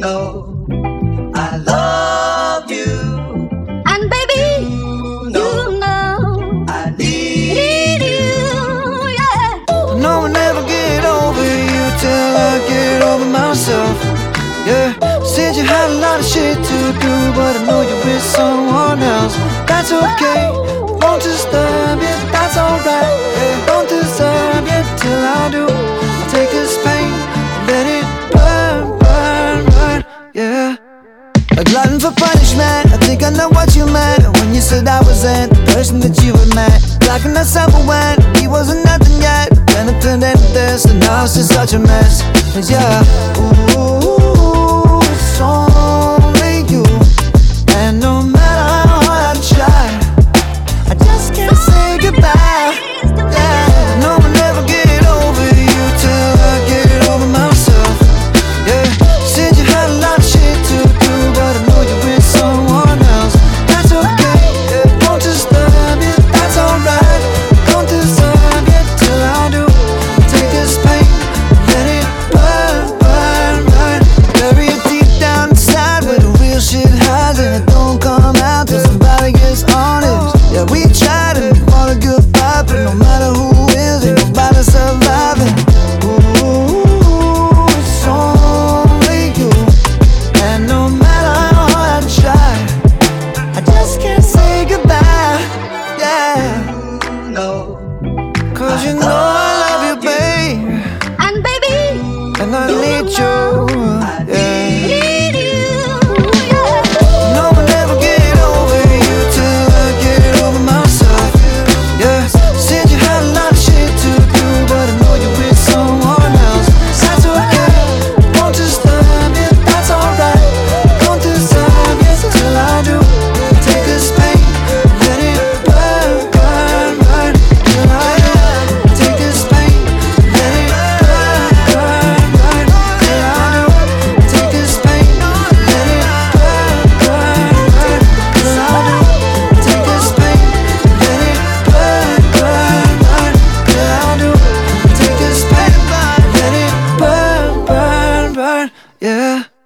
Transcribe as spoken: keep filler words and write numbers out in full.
know I love you, And baby, you you know know I need need you, yeah. No, I'll never get over you till I get over myself. Yeah, said you had a lot of shit to do, but I know you're with someone else. That's okay, won't disturb you, that's alright. Yeah, don't deserve you till I do. I'll take this pain and let it burn, burn, burn, yeah. A glutton for punishment, I think I know what you meant when you said I wasn't the person that you had met. Blocking myself when we wasn't nothing yet. Then it turned into this, and now it's just such a mess. And yeah, ooh, it's only you. And no matter how hard I try, I just can't say goodbye. Yeah, no, I'll never get over you till I get over myself. Yeah, said you had a lot of shit to do, but I know you're with someone else. That's okay, yeah, won't disturb you, that's alright. Don't deserve you till I do. Take this pain, let it burn, burn, burn. Bury it deep down inside where the real shit hides, and it don't come out till somebody gets honest. Yeah, we try to want a good vibe, but no matter who is, ain't nobody surviving. Ooh, it's only you. And no matter how hard I try, I just can't say goodbye. Yeah, know. cause you know I love you, babe, And baby, and I need you. Yeah. need you, yeah. No, I'll never get over you till I get over myself. Yeah, said you had a lot of shit to do, but I know you're with someone else. That's okay, won't disturb you, that's alright. Don't deserve you till I do. Take this pain, let it burn, burn, burn. Till I do. Take this pain, let it burn, burn, burn. Till I do. Take this pain, let it burn, burn, burn. Till I do. Take this pain, let it burn, burn, burn. Till I do. Take this pain, let it burn, burn, burn. Yeah.